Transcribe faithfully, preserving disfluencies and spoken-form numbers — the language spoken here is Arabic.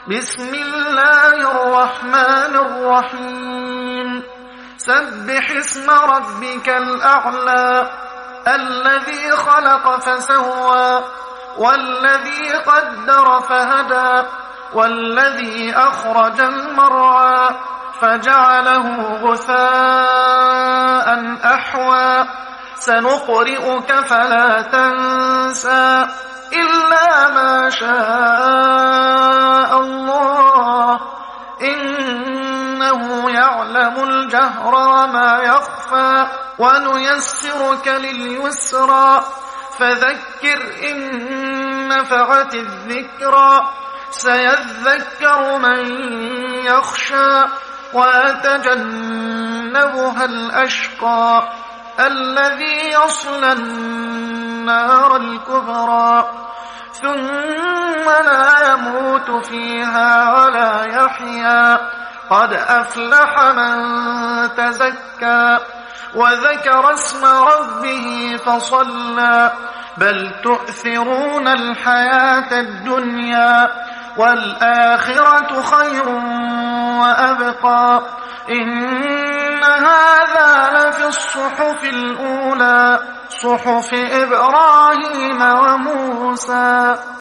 بسم الله الرحمن الرحيم سبح اسم ربك الأعلى الذي خلق فسوى والذي قدر فهدى والذي أخرج المرعى فجعله غثاء أحوى سنقرئك فلا تنسى إلا ما شاء الله إنه يعلم الجهر وما يخفى ونيسرك لليسرى فذكر إن نفعت الذكرى سيذكر من يخشى ويتجنبها الأشقى الذي يصلى النار الكبرى ثم لا يموت فيها ولا يحيا قد أفلح من تزكى وذكر اسم ربه فصلى بل تؤثرون الحياة الدنيا والآخرة خير وأبقى إن هذا لفي الصحف الأولى صحف إبراهيم وموسى.